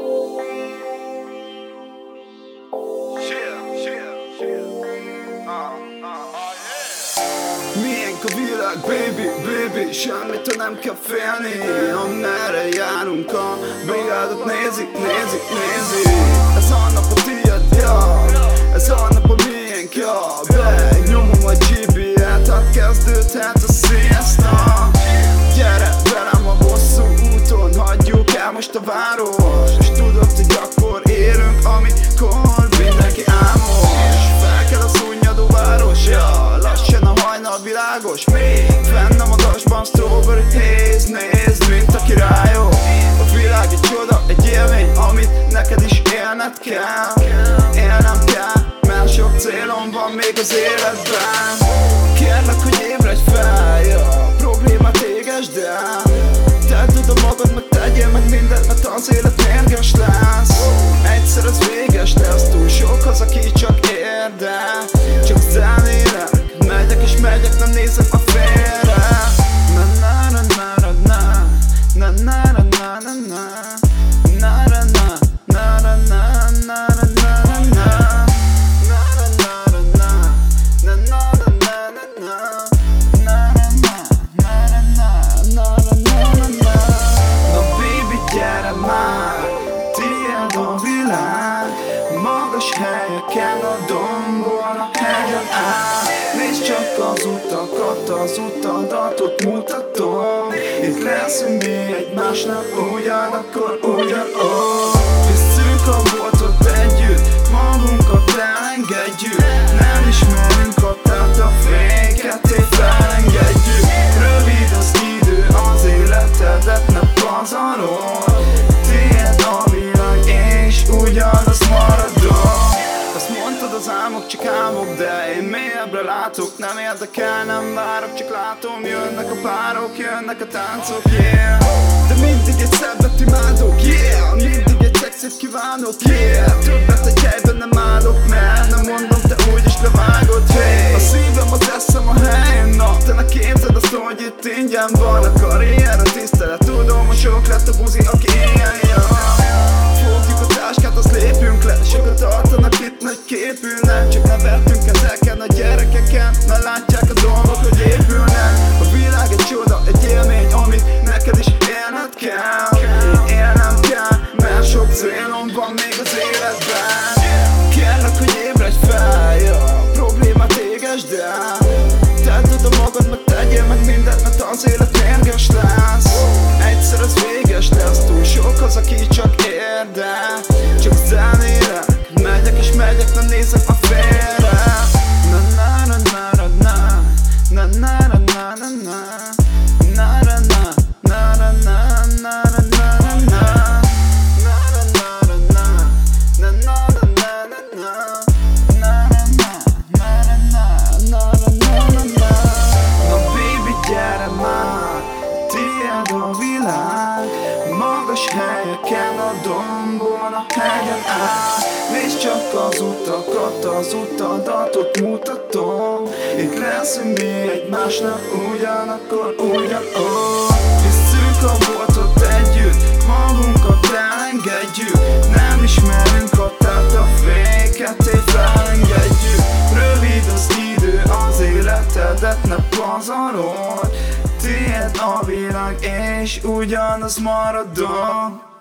Miénk a világ, baby, baby, semmitől nem kell félni. Amerre járunk, a brigádot nézik, nézik, nézik. Ez a nap a tiéd, ja, ez a nap a miénk, ja. Benyomom a GB-et, hát kezdődhet a siesta. Gyere velem a hosszú úton, hagyjuk el most a város. És tudod, hogy akkor élünk, amikor mindenki álmos. Fel kell az unnyadó város, ja, lassan a hajnal világos. Még fenn a magasban strawberry haze, nézd, mint a királyok. A világ egy csoda, egy élmény, amit neked is élned kell. Élnem kell, mert sok célom van még az életben. Kérlek, hogy ébredj fel, ja, problémát égesd el. Tedd oda magad, meg tegyél meg mindent, mert az élet mérges lesz. Egyszer ez véges lesz, túl sok az, aki csak érdel. Csak zenélek, megyek és megyek, nem nézek a félre. Na na na na na na na na na na na na na na na na na na. Magas helyeken, a dombon, a hegyen áll. Nézd csak az utakat, az utadat mutatom. Itt leszünk mi egymásnak, ugyanakkor ugyanott. Visszük a boltot együtt, magunkat elengedjük. Nem ismerünk hatát, a féket felengedjük. Rövid az idő, az életedet ne pazarolj. Tiéd a világ, és ugyanaz maradok. Azt mondtad, az álmok csak álmok, de én mélyebbre látok. Nem érdekel, nem várok, csak látom. Jönnek a párok, jönnek a táncok, yeah. De mindig egy szebbet imádok, yeah. Mindig egy szexet kívánok, yeah. Többet egy helyben nem állok, mert nem mondom, te úgyis levágod, hey. A szívem, az eszem a helyén, na. Te ne képzeld azt, hogy itt ingyen van a karrier, a tisztelet. Tudom, hogy sok lett a buzi, aki ilyen jár. Fogjuk a táskát, azt lépjünk le. Sokat tartanak itt nagy képűnek. Csak nevettünk ezeken a gyerekeken, mert látják a dolgok, hogy épülnek. A világ egy csoda, egy élmény, amit neked is élned kell. Élnem kell, mert sok célom van még az életben. Kérlek, hogy ébredj fel, ja, problémát égesd el. Tedd oda magad, meg tegyél meg mindent, mert az élet mérges lesz. Egyszer ez véges lesz, túl sok az, aki csak érdel. Csak zenélek, megyek és megyek, nem nézek a félre. Na na na na na na na na na na na na na na na na na na. Magas helyeken, a dombon, a hegyen áll. Nézd csak az utakat, az utadat mutatom. Itt leszünk mi egymásnak, ugyanakkor ugyanott. Visszük a boltot együtt, magunkat elengedjük. Nem ismerünk hatát, a féket felengedjük. Rövid az idő, az életedet ne pazarolj. Tiéd a világ, és ugyanaz maradok.